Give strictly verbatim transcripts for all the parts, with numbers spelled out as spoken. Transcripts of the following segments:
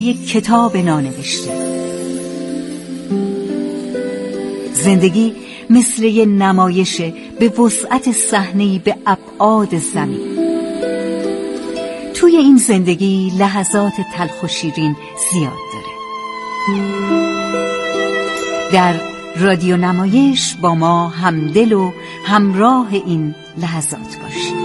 یک کتاب نانوشته. زندگی مثل یه نمایش به وسعت صحنه‌ای به ابعاد زمین. توی این زندگی لحظات تلخ و شیرین زیاد داره. در رادیو نمایش با ما همدل و همراه این لحظات باشید.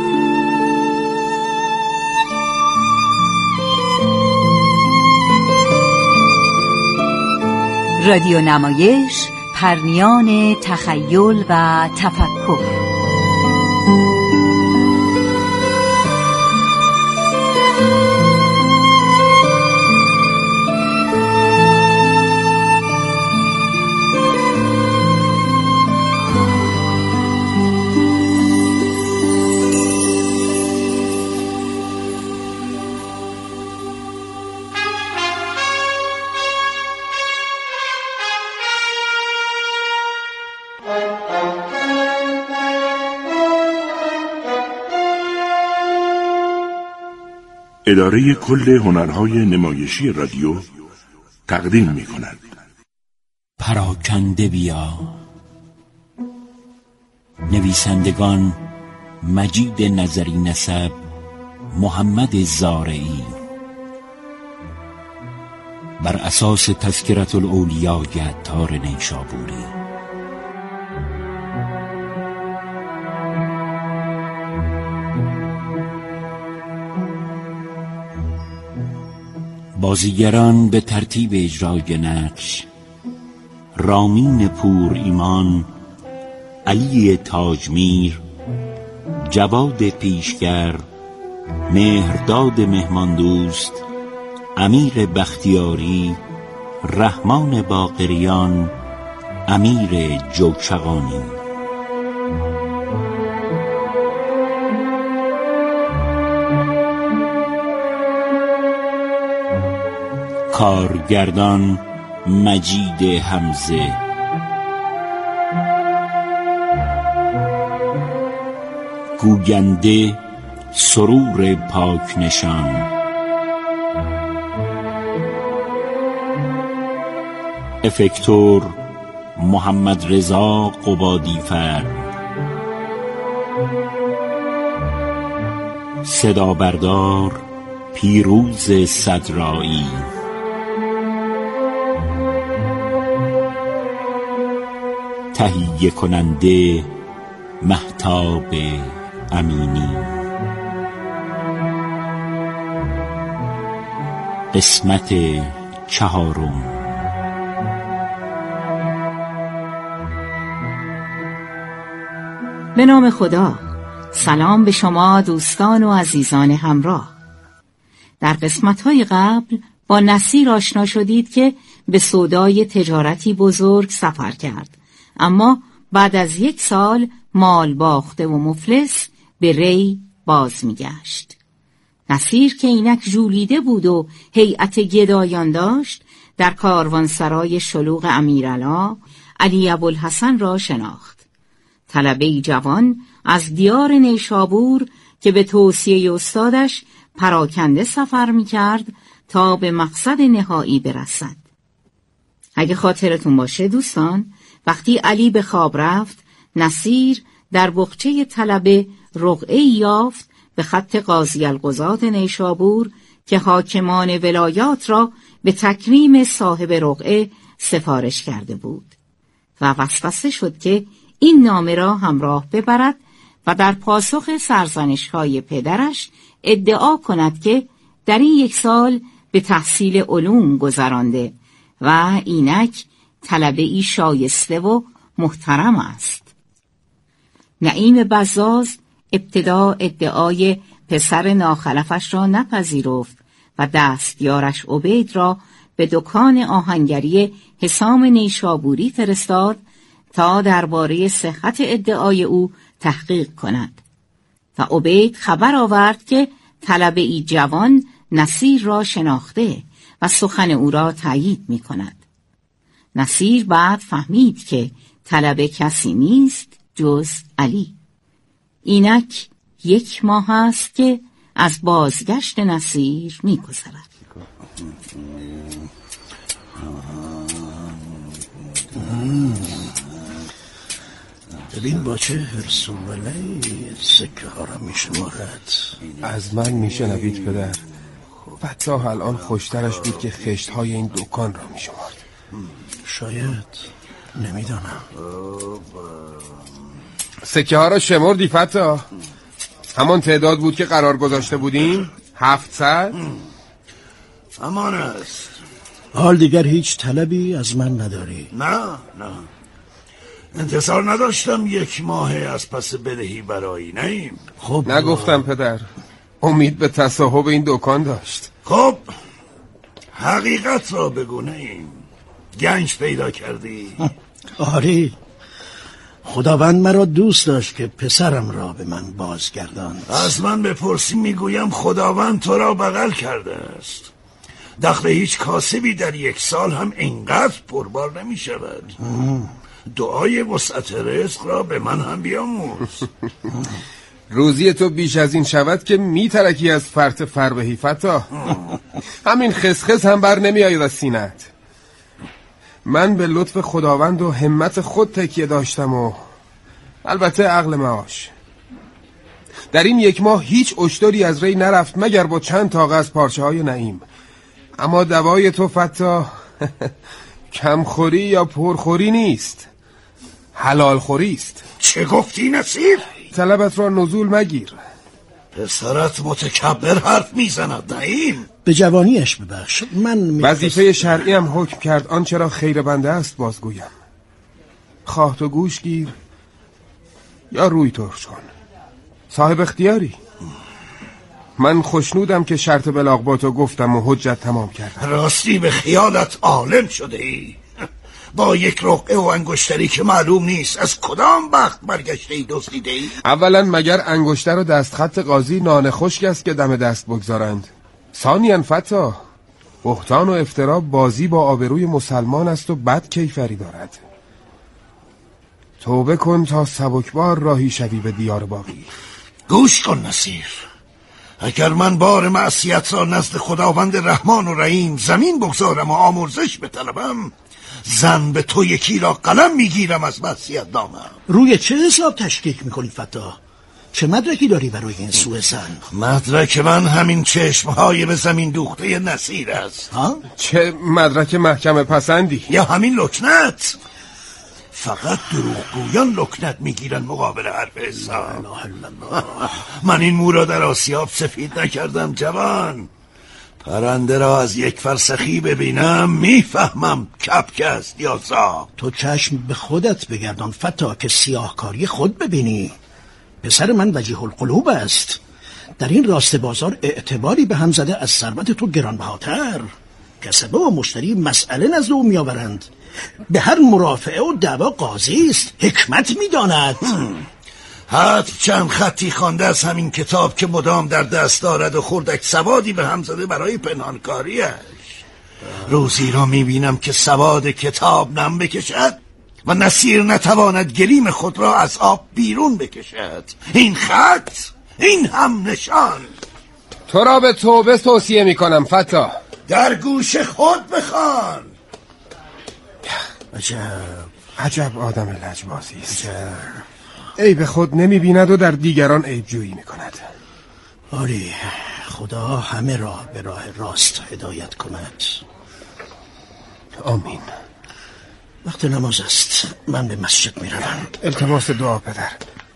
رادیو نمایش، پرنیان تخیل و تفکر. اداره کل هنرهای نمایشی رادیو تقدیم می کند. پراکنده بیا. نویسندگان مجید نظری نسب، محمد زارعی، بر اساس تذکرة الاولیاء عطار نیشابوری. بازیگران به ترتیب اجرای نقش: رامین پور ایمان، علی تاجمیر، جواد پیشگر، مهرداد مهماندوست، امیر بختیاری، رحمان باقریان، امیر جوچغانی. کارگردان مجید حمزه. گوینده سرور پاک نشان. افکتور محمد رضا قبادیفر. صدا بردار پیروز صدرایی. تهیه کننده مهتاب امینی. قسمت چهارم. به نام خدا. سلام به شما دوستان و عزیزان همراه. در قسمت‌های قبل با نصیر آشنا شدید که به سودای تجارتی بزرگ سفر کرد، اما بعد از یک سال مال باخته و مفلس به ری باز میگشت. نصیر که اینک ژولیده بود و هیئت گدایان داشت، در کاروانسرای شلوغ امیرعلا علی ابوالحسن را شناخت. طلبه‌ای جوان از دیار نیشابور که به توصیه استادش پراکنده سفر میکرد تا به مقصد نهایی برسد. اگه خاطرتون باشه دوستان، وقتی علی به خواب رفت، نصیر در بقچه طلبه رقعه‌ای یافت به خط قاضی القضات نیشابور که حاکمان ولایات را به تکریم صاحب رقعه سفارش کرده بود و وسوسه شد که این نامه را همراه ببرد و در پاسخ سرزنش‌های پدرش ادعا کند که در این یک سال به تحصیل علوم گذرانده و اینک طلبه‌ای شایسته و محترم است. نعیم بزاز ابتدا ادعای پسر ناخلفش را نپذیرفت و دستیارش عبید را به دکان آهنگری حسام نیشابوری فرستاد تا درباره صحت ادعای او تحقیق کند و عبید خبر آورد که طلبه‌ای جوان نصیر را شناخته و سخن او را تایید می کند. نصیر بعد فهمید که طلبه کسی نیست جز علی. اینک یک ماه است که از بازگشت نصیر می گذرد. ببین با چه حرص و ولعی سکه ها را میشمارد. از من میشنوید پدر؟ فتاح الان خوشترش بود که خشت های این دکان را میشمارد. شاید، نمیدانم. سکه ها را شمردی فتاح؟ همان تعداد بود که قرار گذاشته بودیم؟ هفتصد؟ امان است. حال دیگر هیچ طلبی از من نداری؟ نه نه، انتظار نداشتم یک ماه از پس بدهی برایی. نیم خب نگفتم پدر، امید به تصاحب این دکان داشت. خب حقیقت را بگو. نیم گنج پیدا کردی؟ آری، خداوند مرا دوست داشت که پسرم را به من بازگرداند. از من بپرسی میگویم خداوند تو را بغل کرده است. دخل هیچ کاسبی در یک سال هم اینقدر پربار نمی شود. دعای وسعت رزق را به من هم بیاموز. روزی تو بیش از این شود که میترکی از فرط فربهی فتاح. همین خسخس هم بر نمی آید از سینت. من به لطف خداوند و همت خود تکیه داشتم و البته عقل معاش. در این یک ماه هیچ اشتری از ری نرفت مگر با چند تاقه از پارچه های نعیم. اما دوای تو فتاح کمخوری یا پرخوری نیست، حلال خوری است. چه گفتی نصیر؟ طلبت را نزول مگیر. پسرت متکبر حرف میزند. نعیم به جوانیش ببخش. من وظیفه شرعی هم حکم کرد آنچه را خیر بنده است بازگویم. خواه تو گوش گیر یا روی ترش کن، صاحب اختیاری. من خوشنودم که شرط بلاغ با تو گفتم و حجت تمام کردم. راستی به خیالت عالم شده ای؟ با یک رقعه و انگشتری که معلوم نیست از کدام بخت برگشته ای دزدیده ای؟ اولا مگر انگشتر و دستخط قاضی نان خشک است که دم دست بگذارند؟ ثانیاً فتاح، بهتان و افترا بازی با آبروی مسلمان است و بد کیفری دارد. توبه کن تا سبکبار راهی شوی به دیار باقی. گوش کن نصیر، اگر من بار معصیت را نزد خداوند رحمان و رحیم زمین بگذارم و آمرزش بطلبم، زن به تو یکی را قلم میگیرم از معصیت نامم. روی چه حساب تشکیک میکنی فتاح؟ چه مدرکی داری برای این سوء ظن؟ مدرک من همین چشمهای به زمین دوخته نصیر است. ها؟ چه مدرک محکم پسندی؟ یا همین لکنت؟ فقط دروغگویان لکنت میگیرن مقابل حرف حساب. من این مو را در آسیاب سفید نکردم جوان. پرنده را از یک فرسخی ببینم میفهمم کپک است یا زاغ. تو چشم به خودت بگردان فتاح که سیاهکاری خود ببینی. پسر من وجیه القلوب است. در این راست بازار اعتباری به هم زده از ثروت تو گرانبهاتر. کسبه و مشتری مسئله نزد او میآورند. به هر مرافعه و دعوا قاضی است، حکمت میداند. حد چند خطی خوانده از همین کتاب که مدام در دست دارد و خردک سوادی به هم زده برای پنهانکاریش. روزی را میبینم که سواد کتاب نم بکشد و نصیر نتواند گلیم خود را از آب بیرون بکشد. این خط، این هم نشان. تو را به توبه توصیه میکنم فتاح. در گوش خود بخوان. عجب عجب آدم لجبازی است. عیب خود نمی بیند و در دیگران عیب جویی می کند. آری، خدا همه را به راه راست هدایت کند. آمین. وقت نماز است، من به مسجد می روم. التماس دعا پدر.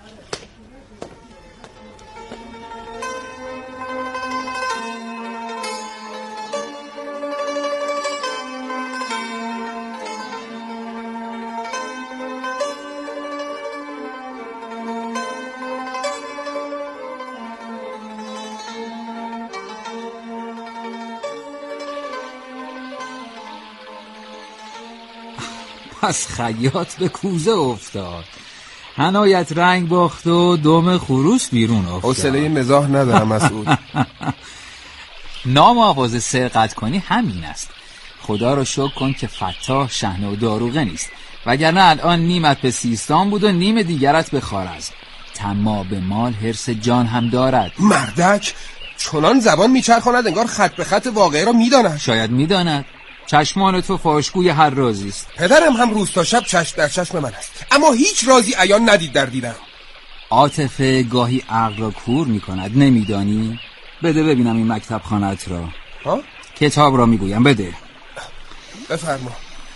پس خیاط به کوزه افتاد، حنایت رنگ باخت و دم خروس بیرون افتاد. حوصله مزاح ندارم مسعود. نام آواز سرقت کنی همین است. خدا رو شکر کن که فتاح شحنه و داروغه نیست، وگرنه الان نیمت به سیستان بود و نیم دیگرت به خوارزم. طماع به مال حرص جان هم دارد. مردک چنان زبان میچرخاند انگار خط به خط واقعه را میداند. شاید میداند. چشمان تو فاشگوی هر رازی است. پدرم هم روز تا شب چشم در چشم من است، اما هیچ رازی عیان ندید در دیدم. عاطفه گاهی عقل را کور میکند، نمیدانی؟ بده ببینم این مکتب خانت را. ها؟ کتاب را میگویم، بده. بفرما.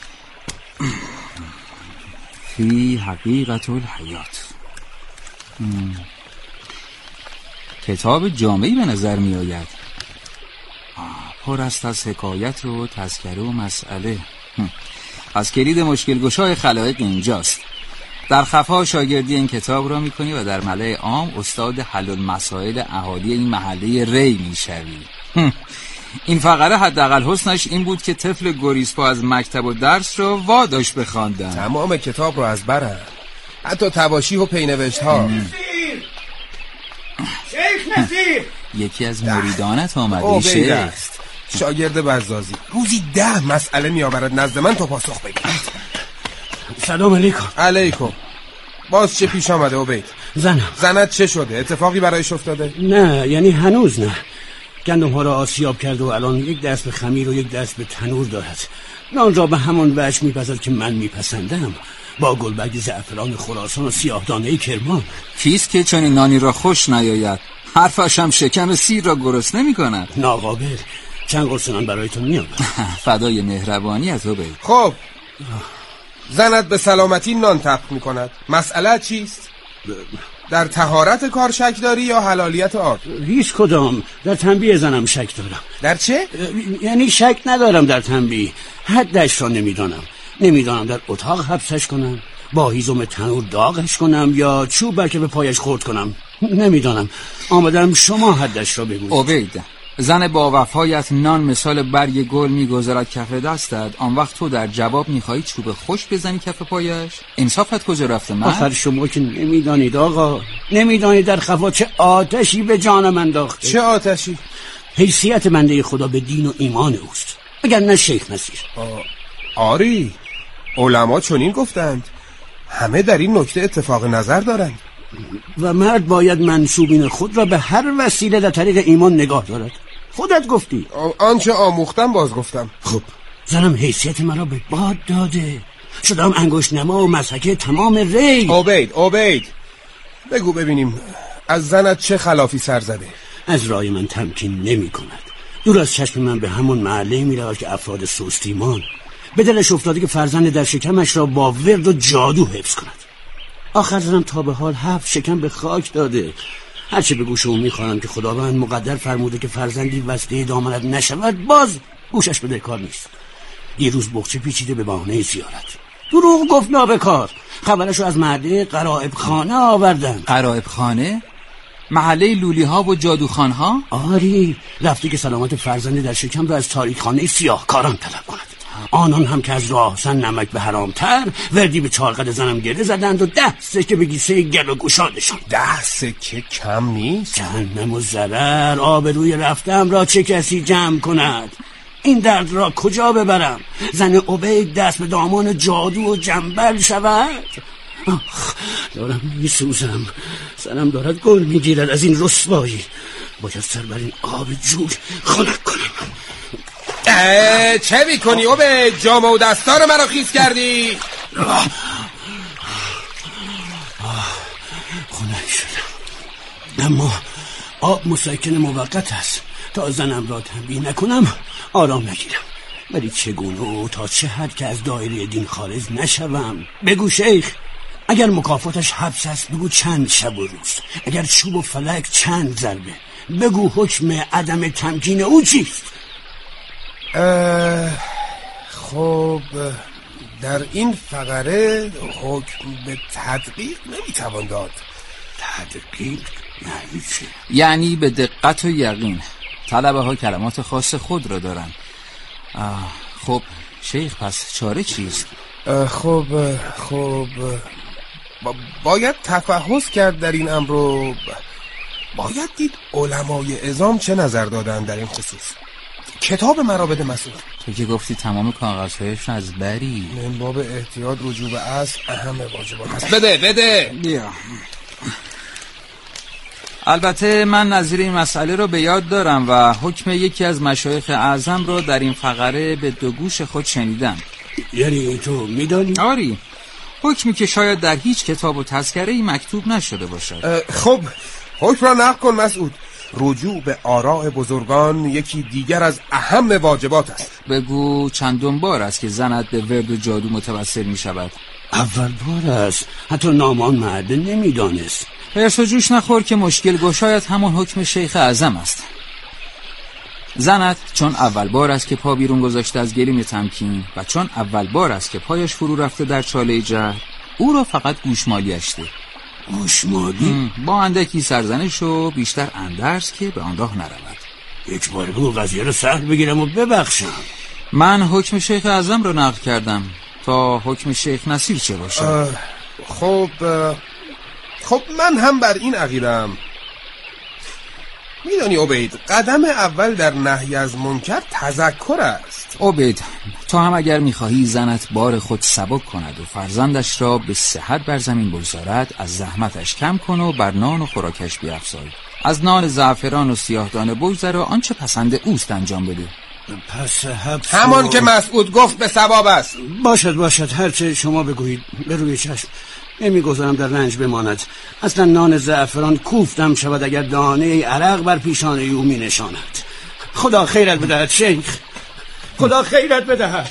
فی حقیقت الحیات. کتاب جامعی به نظر می آید. پر است از حکایت و تذکره و مسئله. از کلید مشکل گشای خلایق اینجاست. در خفا شاگردی این کتاب را میکنی و در ملأ عام استاد حل المسائل اهالی این محله ری میشوی. این فقره حداقل حسنش این بود که طفل گریزپا از مکتب و درس را واداشت بخواندن. تمام کتاب را از برم، حتی تباشی و پینوشت ها. شیخ نصیر، یکی از مریدانت آمده. شیخ است، شاگرد بزازی. روزی ده مسئله می آورد نزد من تا پاسخ بگیرد. سلام علیکم. علیکم. باز چه پیش آمده عبید؟ زنم. زنت چه شده؟ اتفاقی برایش افتاده؟ نه، یعنی هنوز نه. گندم ها را آسیاب کرد و الان یک دست به خمیر و یک دست به تنور دارد. نان را به همان وجه میپزد که من میپسندم، با گلبرگ زعفران خراسان و سیاه دانه کرمان. کیست که چنین نانی را خوش نیاید؟ حرفش هم شکم سیر را گرسنه میکند. ناقابل. چند قرص نان برایتون میآورم. فدای مهربانی از تو بید. خب زنت به سلامتی نان تفت میکند. مسئله چیست؟ در طهارت کار شک داری یا حلالیت آب؟ هیچ کدام. در تنبیه زنم شک دارم. در چه؟ یعنی شک ندارم در تنبیه، حدش را نمیدانم. نمیدانم در اتاق حبسش کنم، با هیزم تنور داغش کنم یا چوب بلکه به پایش خورد کنم. نمیدانم. آمدم شما حدش را بگویید. عبید، زن با وفایت نان مثال برگ گل میگذارد کف دستت، آن وقت تو در جواب میخواهی چوب خوش بزنی کف پایش؟ انصافت کجا رفته؟ من آخر شما که نمیدانید آقا، نمیدانید در خفا چه آتشی به جانم انداخته. چه آتشی؟ حیثیت بنده خدا به دین و ایمان اوست، اگر نه شیخ نصیر. آری، علما چنین گفتند. همه در این نکته اتفاق نظر دارند. و مرد باید منسوبین خود را به هر وسیله در طریق ایمان نگاه دارد. خودت گفتی. آنچه آموختم باز گفتم. خب زنم حیثیت مرا به باد داده، شدم انگشت نما و مسحکه تمام ری. عبید عبید بگو ببینیم از زنت چه خلافی سر زده؟ از رای من تمکین نمی کند. دور از چشم من به همون محله می رود که افراد سستیمان به دلش افتاده که فرزند در شکمش را با ورد و جادو حفظ کند. آخر زنم تا به حال هفت شکم به خاک داده. هرچه به گوش اون میخوانم که خداوند مقدر فرموده که فرزندی وسیله دامنت نشود، باز گوشش به کار نیست. یه روز بخچه پیچیده به بهانه زیارت. دروغ گفت نابکار. خبرشو از محله غرائب خانه آوردن. غرائب خانه؟ محله لولی ها و جادوخان ها؟ آری، رفته که سلامت فرزند در شکم را از تاریک خانه سیاهکاران طلب کند. آنان هم که از راهزن نمک به حرامتر وردی به چارقد زنم گره زدند و ده سکه به گیسه گل و گشادشان. ده سکه کم نیست؟ جهنم و ضرر. آبروی رفتم را چه کسی جمع کند؟ این درد را کجا ببرم؟ زن عبید دست به دامان جادو و جنبل شود؟ آخ، دارم میسوزم. زنم دارد گل میگیرد از این رسوایی. باید سر بر این آب جوی خنک کنم. چه میکنی عبید؟ جامه و دستار مرا خیس کردی. خنک شدم، اما آب مسکن موقت است. تا زنم را تنبیه نکنم آرام نگیرم. ولی چگونه و تا چه حد که از دایره دین خارج نشوم؟ بگو شیخ. اگر مکافاتش حبس است بگو چند شب و روز. اگر چوب و فلک چند ضربه. بگو حکم عدم تمکین او چیست؟ خب در این فقره حکم به تدقیق نمیتوان داد. تدقیق یعنی چه؟ یعنی به دقت و یقین. طلبه ها کلمات خاص خود را دارن. خب شیخ پس چاره چیست؟ خب خب با باید تفحص کرد در این امر رو. باید دید علمای عظام چه نظر دادن در این خصوص. کتاب مرا بده مسعود. تو که گفتی تمام کاغذهایش از بری. من باب احتیاط رجوع به اصل اهم واجبات است. بده بده. بیا. البته من نظیر این مسئله رو به یاد دارم و حکم یکی از مشایخ اعظم رو در این فقره به دو گوش خود شنیدم. یعنی تو میدانی؟ آری، حکمی که شاید در هیچ کتاب و تذکره‌ای مکتوب نشده باشد. خب حکم را نقل کن مسعود. رجوع به آراء بزرگان یکی دیگر از اهم واجبات است. بگو چندم بار است که زنت به ورد و جادو متوسل می شود؟ اول بار است. حتی نامان معده نمیدانست. حرص و جوش نخور که مشکل گشایت همون حکم شیخ اعظم است. زنت چون اول بار است که پا بیرون گذاشته از گلیم تمکین و چون اول بار است که پایش فرو رفته در چاله جهل، او را فقط گوشمالیش ده. گوشمالی؟ با اندکی سرزنش و بیشتر اندرز که به آن راه نرود. یک بار بگو قضیه رو سخت بگیرم و ببخشم. من حکم شیخ اعظم رو نقل کردم تا حکم شیخ نصیر چه باشه. خب خب من هم بر این عقیدم. میدانی عبید، قدم اول در نهی از منکر تذکر است. عبید، تو هم اگر میخواهی زنت بار خود سبک کند و فرزندش را به صحت بر زمین بگذارد، از زحمتش کم کن و بر نان و خوراکش بیفزای. از نان زعفران و سیاه دانه بگذر و آنچه پسند اوست انجام بده. پس حبس همان و... که مسعود گفت به ثواب است. باشد باشد، هرچه شما بگویید. به روی چشم. نمیگذارم در رنج بماند. اصلا نان زعفران کوفتم شود اگر دانه عرق بر پیشانه او می نشاند. خدا خیرت بدهد شیخ، خدا خیرت بدهد.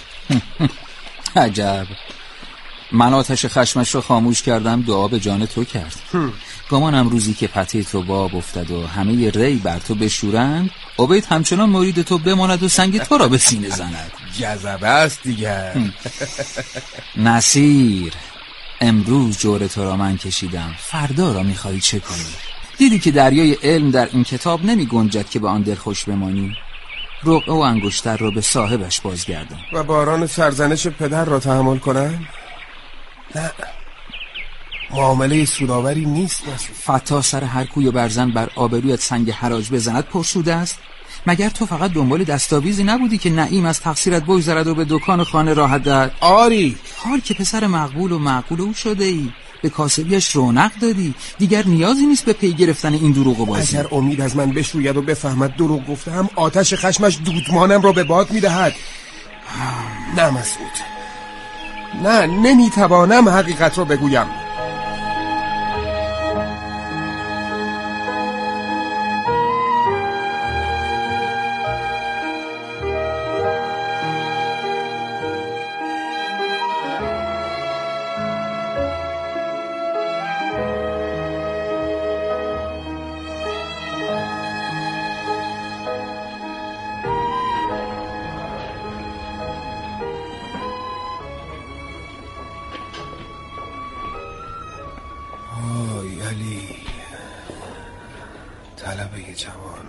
عجب، من آتش خشمش رو خاموش کردم، دعا به جان تو کرد. گمانم روزی که پته تو باب افتد و همه ری بر تو بشورند، عبید همچنان مرید تو بماند و سنگ تو را به سینه زند. جذبه است دیگر. نصیر، امروز جور تو را من کشیدم، فردا را میخوایی چه کنی؟ دیدی که دریای علم در این کتاب نمی گنجد که به آن دل خوش بمانی. رقعه و انگشتر را به صاحبش بازگردن. و باران سرزنش پدر را تحمل کنم؟ نه، معامله سوداوری نیست. فتا سر هر کوی برزن بر آبرویت سنگ حراج بزند پرسوده است. مگر تو فقط دنبال دستاویزی نبودی که نعیم از تقصیرت بگذرد و به دکان و خانه راحت دهد؟ آری، حال که پسر مقبول و معقول او شده ای، به کاسبیش رونق دادی، دیگر نیازی نیست به پی گرفتن این دروغ و بازی. اگر امید از من بشوید و بفهمد دروغ گفتم، آتش خشمش دودمانم را به باد میدهد. نه مسعود، نه، نمیتوانم حقیقت را بگویم. طلبه جوان،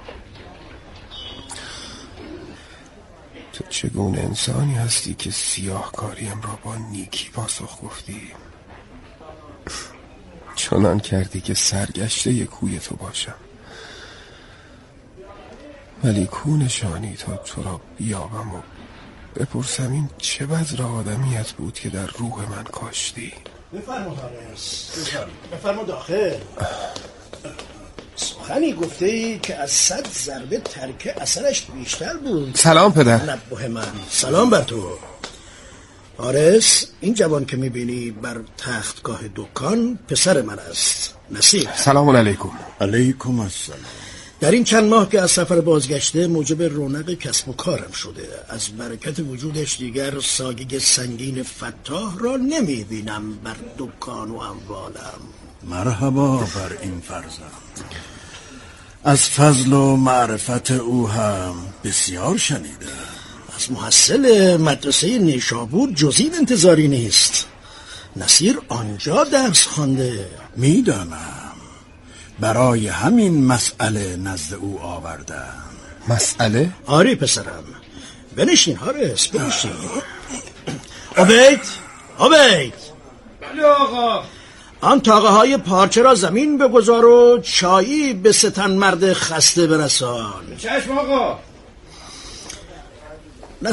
تو چگونه انسانی هستی که سیاهکاریم را با نیکی پاسخ گفتی؟ چنان کردی که سرگشته کوی تو باشم، ولی کو نشانی تا تو را بیابم و بپرسم این چه بذر آدمیت بود که در روح من کاشتی؟ بفرما دارس، بفرما داخل. سخنی گفته ای که از صد ضربه ترک اثرش بیشتر بود. سلام پدر. نبه من. سلام بر تو. آرس، این جوان که میبینی بر تختگاه دکان پسر من است، نصیر. سلام علیکم. علیکم السلام. در این چند ماه که از سفر بازگشته موجب رونق کسب و کارم شده. از برکت وجودش دیگر ساگه سنگین فتاح را نمیبینم بر دکان و اموالم. مرحبا بر این فرزند. از فضل و معرفت او هم بسیار شنیده. از محصل مدرسه نیشابور جزئی انتظاری نیست. نصیر آنجا درس خوانده. میدانم، برای همین مسئله نزد او آوردم. مسئله؟ آری پسرم، بنشین حارس، بنشین. عبید، عبید. بله آقا. آن تاقه های پارچه را زمین بگذار و چایی به ستن مرد خسته برسان. چشم آقا.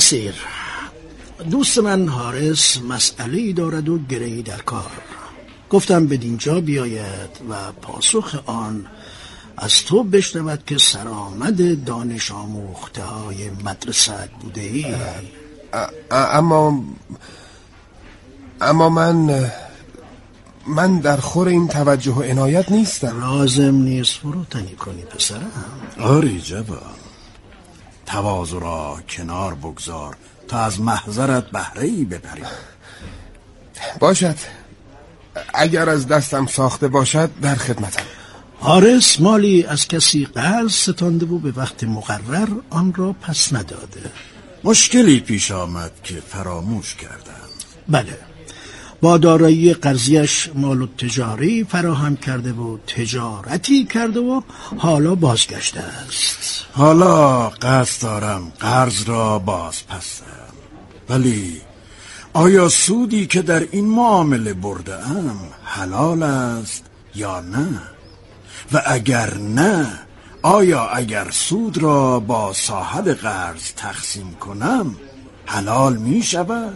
نصیر، دوست من حارس مسئله‌ای دارد و گرهی در کار. گفتم بدینجا بیاید و پاسخ آن از تو بشنود که سرآمد دانش آموخته های مدرسه بوده ای. اما اما من من در خور این توجه و عنایت نیستم. لازم نیست فروتنی کنی پسرم. آری جوان، تواضع را کنار بگذار تا از محضرت بهره‌ای ببری. باشد، اگر از دستم ساخته باشد در خدمتم. حارس مالی از کسی قرض ستانده و به وقت مقرر آن را پس نداده. مشکلی پیش آمد که فراموش کردم. بله، با دارایی قرضیش مال و تجاری فراهم کرده و تجارتی کرده و حالا بازگشته است. حالا قصد دارم قرض را باز پسم، ولی آیا سودی که در این معامله برده ام حلال است یا نه؟ و اگر نه، آیا اگر سود را با صاحب قرض تقسیم کنم حلال می شود؟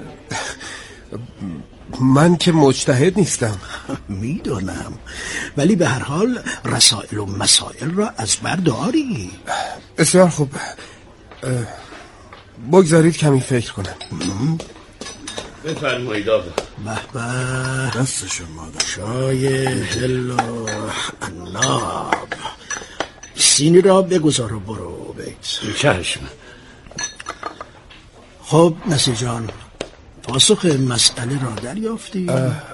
من که مجتهد نیستم. میدونم، ولی به هر حال رسائل و مسائل را از بر داری. بسیار خوب، بگذارید کمی فکر کنم. بفرمایید آقا. به به، دست شما در چای هل و عناب. سینی را بگذار و برو بیت. چشم. خب نصیر جان، پاسخ مسئله را دریافتی؟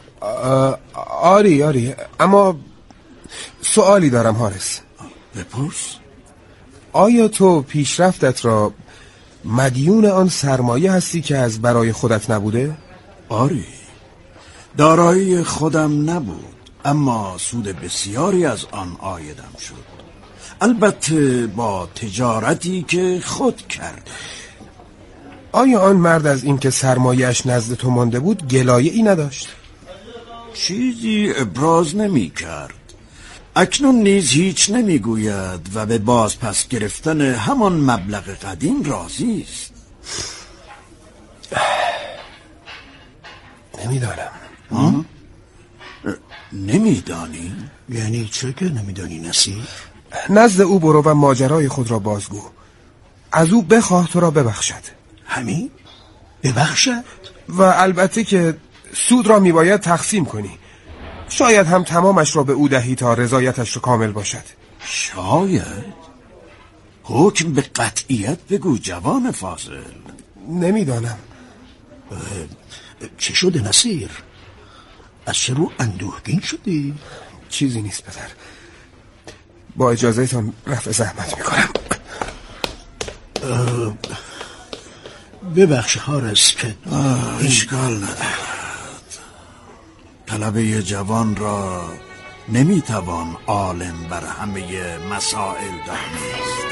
آری آری، اما سوالی دارم حارس. بپرس. آیا تو پیشرفتت را مدیون آن سرمایه هستی که از برای خودت نبوده؟ آری، دارایی خودم نبود، اما سود بسیاری از آن عایدم شد، البته با تجارتی که خود کرد. آیا آن مرد از این که سرمایه‌اش نزد تو مانده بود گلایه ای نداشت؟ چیزی ابراز نمی کرد. اکنون نیز هیچ نمی گوید و به باز پس گرفتن همان مبلغ قدیم راضی است. نمیدانم. نمیدانی؟ یعنی چه که نمیدانی نصیر؟ نزد او برو و ماجرای خود را بازگو. از او بخواه تو را ببخشد. همین؟ ببخشد؟ و البته که سود را میباید تقسیم کنی. شاید هم تمامش را به او دهی تا رضایتش را کامل باشد. شاید؟ حکم به قطعیت بگو جوان فاضل. نمیدانم. چه شده نصیر؟ از چه رو اندوهگین شدی؟ چیزی نیست پدر، با اجازهتان رفع زحمت میکنم. ببخش حارس که اشکال ندارد. طلبه جوان را نمیتوان عالم بر همه مسائل دانست.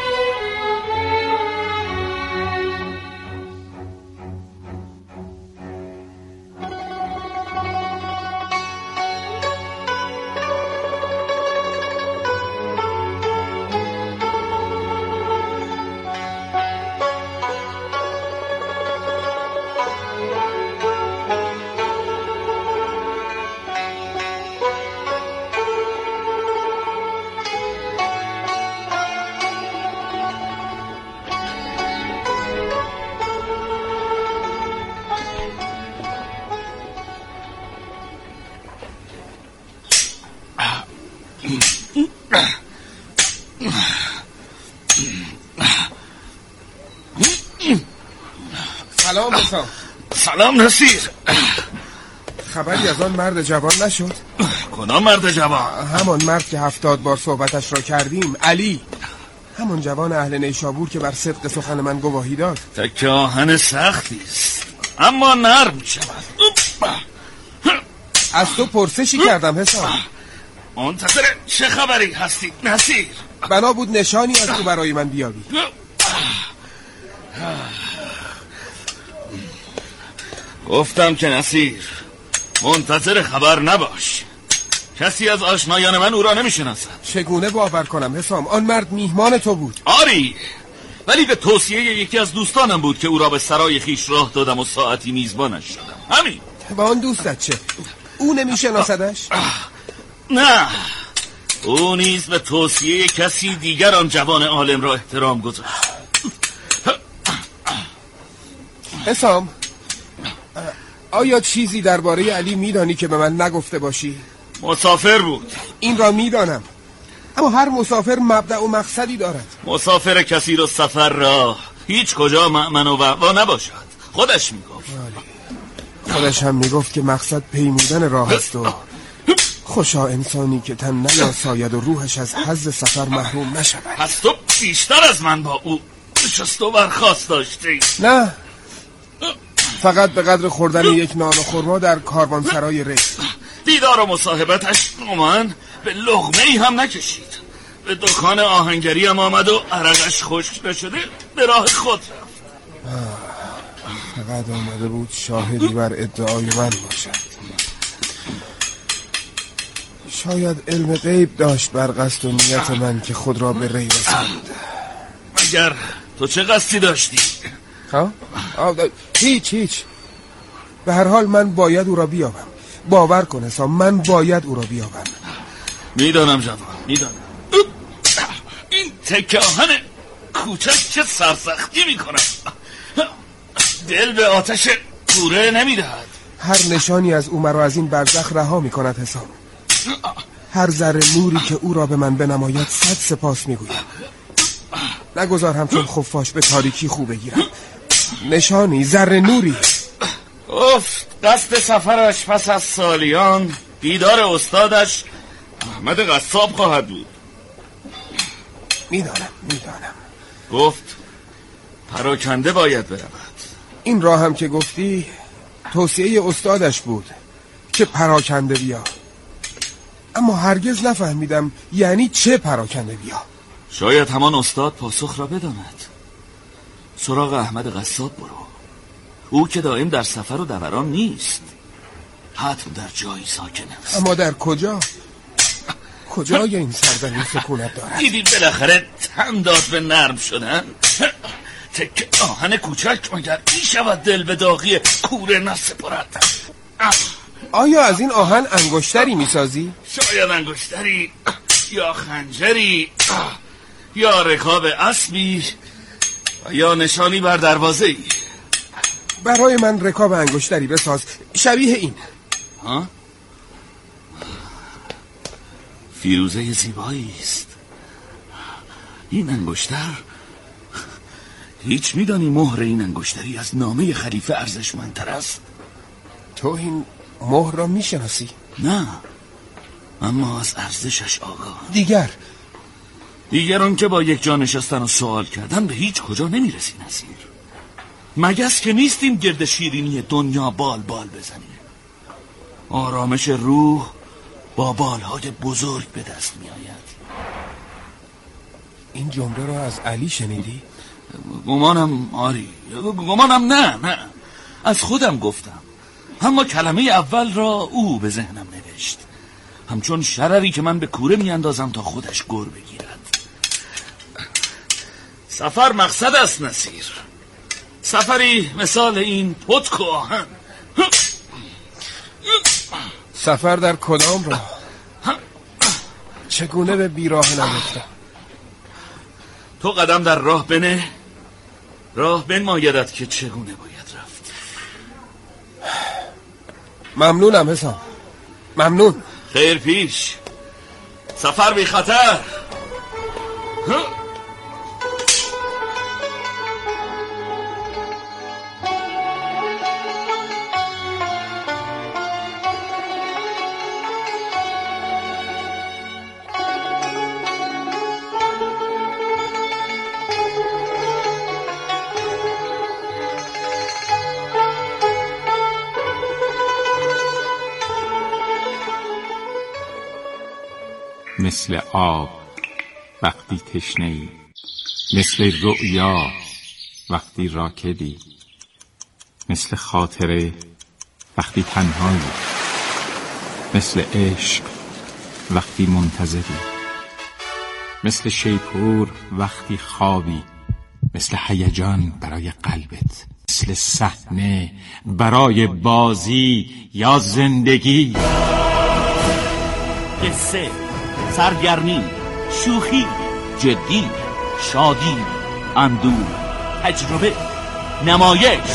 سلام بسام. سلام نصیر. خبری از آن مرد جوان نشد؟ کدام مرد جوان؟ همان مرد که هفتاد بار صحبتش را کردیم، علی، همان جوان اهل نیشابور که بر صدق سخن من گواهی داد. تکه آهن سختی است، اما نرم می شود. از تو پرسشی کردم حسام. منتظر چه خبری هستی نصیر؟ بنا بود نشانی از تو برای من بیابی. گفتم که نصیر منتظر خبر نباش. کسی از آشنایان من او را نمیشناسد. چگونه باور کنم حسام؟ آن مرد میهمان تو بود. آری، ولی به توصیه یکی از دوستانم بود که او را به سرای خیش راه دادم و ساعتی میزبانش شدم. همین. با آن دوستت چه؟ او نمیشناسدش؟ نه، او نیز به توصیه کسی دیگر آن جوان عالم را احترام گذاشت. حسام، آیا چیزی درباره علی میدانی که به من نگفته باشی؟ مسافر بود. این را میدانم، اما هر مسافر مبدأ و مقصدی دارد. مسافر کسی رو سفر را هیچ کجا مأمن و وعوا نباشد. خودش میگفت. خودش هم میگفت که مقصد پیمودن راه است و خوشا انسانی که تن نیاساید و روحش از حظ سفر محروم نشود. پس تو بیشتر از من با او شست و برخاست داشتی؟ نه، فقط به قدر خوردن یک نان و خرما در کاروانسرای ری. دیدار و مصاحبتش من به لقمه ای هم نکشید. به دکان آهنگری هم آمد و عرقش خشک نشده به راه خود رفت. فقط آمده بود شاهدی بر ادعای من باشد. شاید علم غیب داشت بر قصد و نیت من که خود را به ری رساند. مگر تو چه قصدی داشتی؟ ها؟ هیچ هیچ. به هر حال من باید او را بیابم. باور کن حسام، من باید او را بیابم. میدانم جوان، میدانم. این تکه آهن کوچک چه سرسختی میکنه. دل به آتش کوره نمیدهد. هر نشانی از او مرا از این برزخ رها میکند حسام. هر ذره نوری که او را به من بنماید صد سپاس میگویم. نگذار همچون خفاش به تاریکی خو بگیرم. نشانی، ذره نوری. گفت قصد سفرش پس از سالیان دیدار استادش احمد قصاب خواهد بود. میدانم میدانم. گفت پراکنده باید برود. این راه هم که گفتی توصیه استادش بود که پراکنده بیا، اما هرگز نفهمیدم یعنی چه پراکنده بیا. شاید همان استاد پاسخ را بداند. سراغ احمد قصاب برو. او که دائم در سفر و دوران نیست، حتم در جایی ساکن است. اما در کجا؟ کجای این سرزمین سکونت دارد؟ دیدی بالاخره تن داد به نرم شدن؟ تک آهن کوچک مگر می شود دل به داغی کوره نسپرد؟ آیا از این آهن انگشتری می سازی؟ شاید انگشتری یا خنجری یا رکاب اسبی یا نشانی بر دروازه ای. برای من رکاب انگشتری بساز شبیه این. ها؟ فیروزه زیبایی است. این انگشتر، هیچ میدانی مهر این انگشتری از نامه خلیفه ارزشمندتر است؟ تو این مهر را میشناسی؟ نه، اما از ارزشش آگاه. دیگر دیگران که با یک جا نشستن و سوال کردن به هیچ کجا نمیرسی نصیر. مگس که نیستیم گرد شیرینی دنیا بال بال بزنیم. آرامش روح با بالهای بزرگ به دست می آید. این جمله را از علی شنیدی؟ گمانم آری، گمانم نه نه از خودم گفتم، اما کلمه اول را او به ذهنم نوشت، همچون شرری که من به کوره می اندازم تا خودش گر بگیرد. سفر مقصد است نصیر، سفری مثال این پتک و آهن. سفر در کدام راه؟ چگونه به بیراه نگفتم؟ تو قدم در راه بنه، راه بنمایدت که چگونه باید رفت. ممنونم حسام، ممنون. خیر پیش، سفر بی خطر. مثل آب وقتی تشنه‌ای، مثل رؤیا وقتی راکدی، مثل خاطره وقتی تنهایی، مثل عشق وقتی منتظری، مثل شیپور وقتی خوابی، مثل هیجان برای قلبت، مثل مثل صحنه برای بازی یا زندگی. قصه، سرگرمی، شوخی، جدی، شادی، اندوه، تجربه، نمایش،